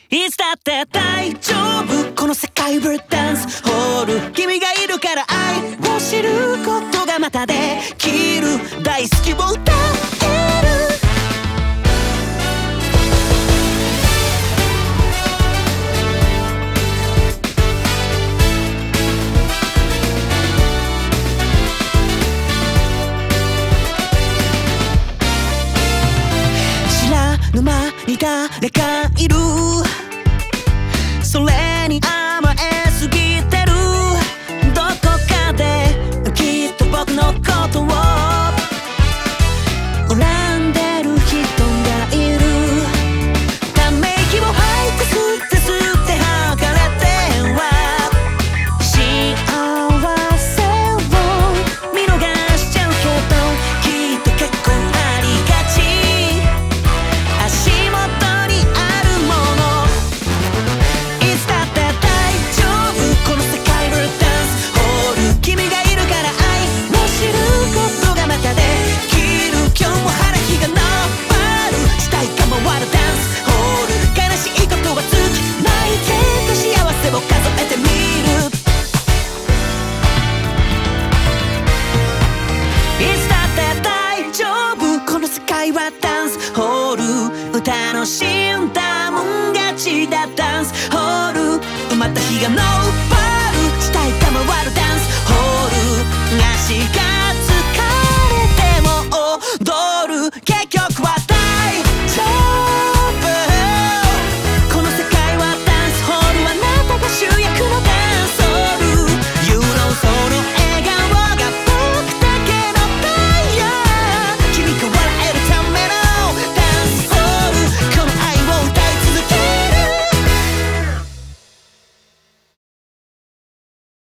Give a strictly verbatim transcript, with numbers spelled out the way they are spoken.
いつだって大丈夫この世界ブルダンスホール君がいるから愛を知ることがまたできる大好きを歌える知らぬ間に誰かいるそれに甘えすぎてるどこかできっと僕のことを恨んでる人がいるため息を吐いて吸って吸って吐かれては幸せを見逃しちゃうけどきっと結構ありがち足元にあるものいつだって大丈夫この世界ブルダンスホール君がいるから愛を知ることがまたできる今日も晴れ日が昇るしたいか回るダンスホール悲しいことはつきまいてと幸せを数えてみるいつだって大丈夫この世界はダンスホール楽しんだもん勝ちだダンスホール埋まった日が昇るしたいか回るダンスホール足が